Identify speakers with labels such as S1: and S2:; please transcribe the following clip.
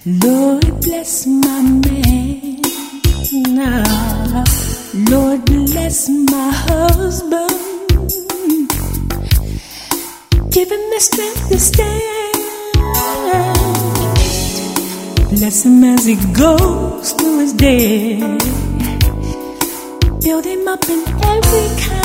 S1: Lord bless my man. Now, Lord bless my husband. Give him the strength to stand. Bless him as he goes to his day. Build him up in every kind